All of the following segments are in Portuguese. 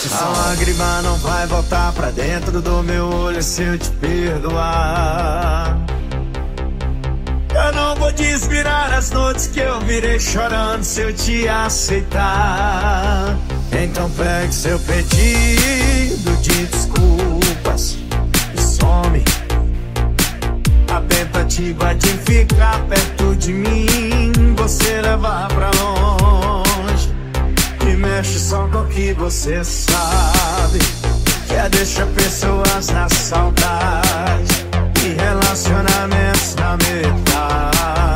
Perfect A Song. lágrima não vai voltar pra dentro do meu olho se eu te perdoar. Eu não vou desvirar as noites que eu virei chorando se eu te aceitar. Então pegue seu pedido de desculpas e some. A tentativa de ficar perto de mim você leva pra longe e mexe só com o que você sabe, que é deixar pessoas na saudade e relacionamentos na metade.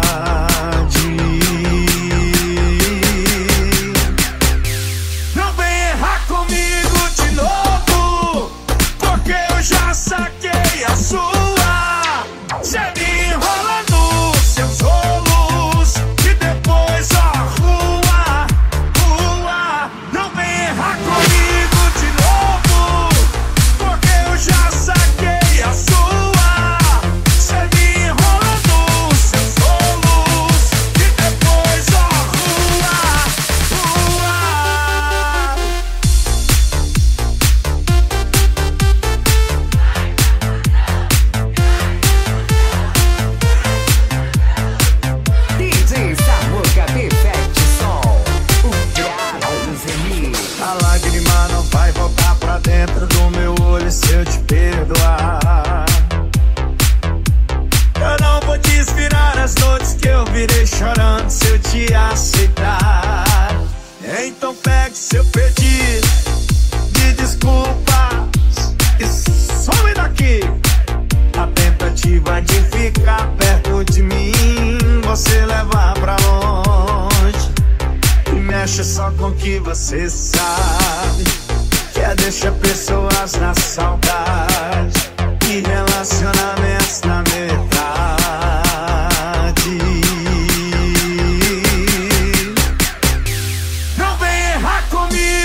Não vem errar comigo de novo, porque eu já saquei a sua. Cê me enrola nos seus rolos e depois rua. Não vem errar comigo de novo, porque eu já saquei a sua. Cê me enrola nos seus rolos e depois rua. DJ Samuca Perfect Song. O brabo dos remix. A lágrima não vai voltar pra dentro do meu olho se eu te perdoar. Eu não vou desvirar as noites que eu virei chorando se eu te aceitar. Então pegue seu pedido de desculpas e some daqui. A tentativa de ficar perto de mim você leva pra longe e mexe só com o que você sabe, que é deixar pessoas na saudade e relacionamentos na metade. Não vem errar comigo